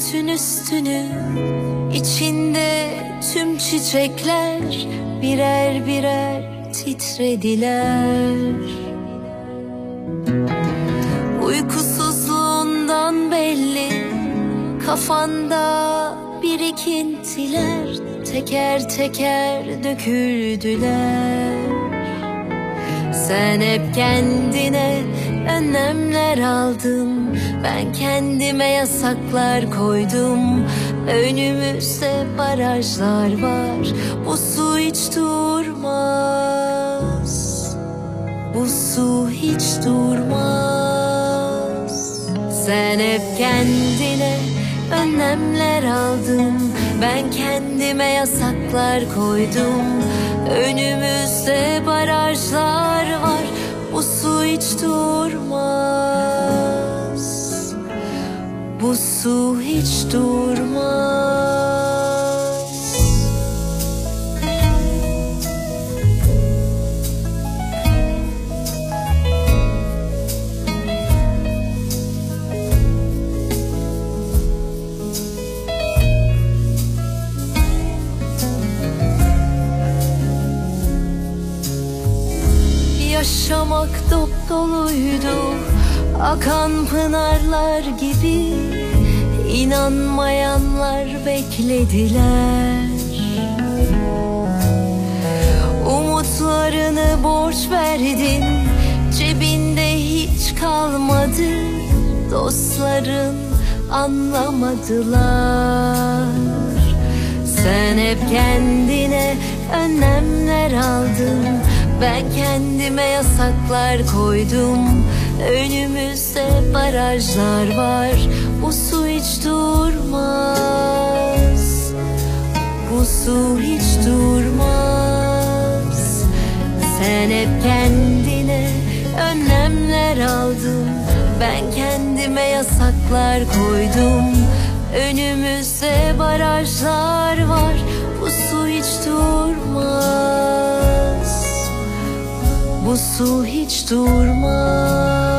Örtün üstünü, içinde tüm çiçekler birer birer titrediler. Uykusuzluğundan belli, kafanda birikintiler teker teker döküldüler. Sen hep kendine önlemler aldın, ben kendime yasaklar koydum. Önümüzde barajlar var, bu su hiç durmaz. Bu su hiç durmaz. Sen hep kendine önlemler aldın, ben kendime yasaklar koydum. Önümüzde barajlar var, bu su hiç durmaz. Bu su hiç durmaz. Yaşamak dop doluydu, akan pınarlar gibi. İnanmayanlar beklediler. Umutlarını borç verdin, cebinde hiç kalmadı. Dostların anlamadılar. Sen hep kendine önlemler aldın, ben kendime yasaklar koydum. Önümüzde barajlar var, bu su hiç durmaz. Bu su hiç durmaz. Sen hep kendine önlemler aldın, ben kendime yasaklar koydum. Önümüzde barajlar var, bu su hiç durmaz. Bu su hiç durmaz.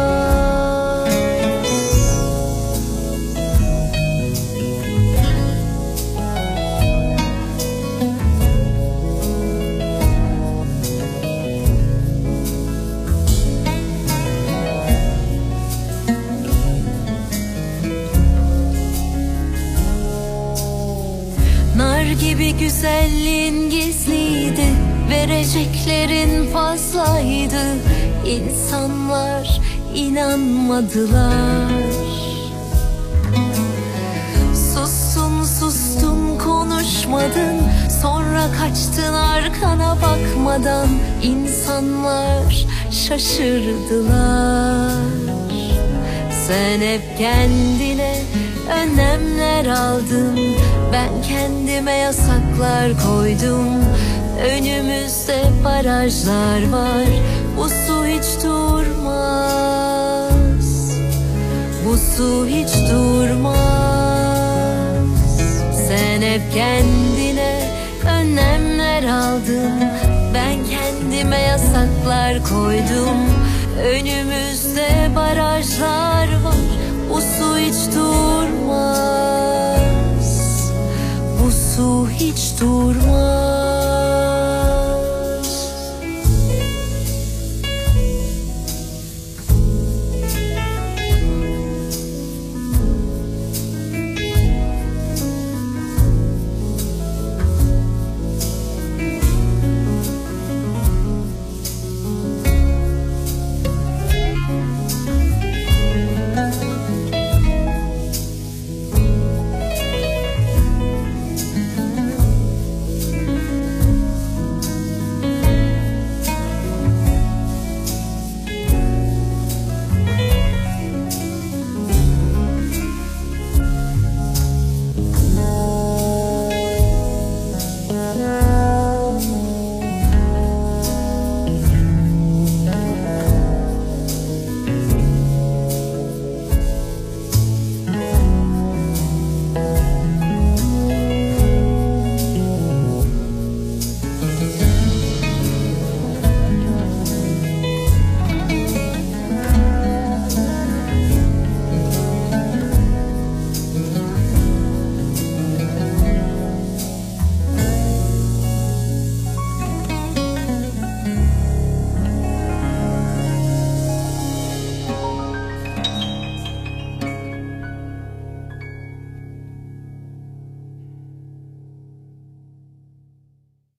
Nar gibi güzelliğin gizliydi, vereceklerin fazlaydı. İnsanlar inanmadılar. Sustun sustun konuşmadın, sonra kaçtın arkana bakmadan. İnsanlar şaşırdılar. Sen hep kendine önlemler aldın, ben kendime yasaklar koydum. Önümüzde barajlar var, bu su hiç durmaz. Bu su hiç durmaz. Sen hep kendine önlemler aldın, ben kendime yasaklar koydum. Önümüzde barajlar var, bu su hiç durmaz. Bu su hiç durmaz.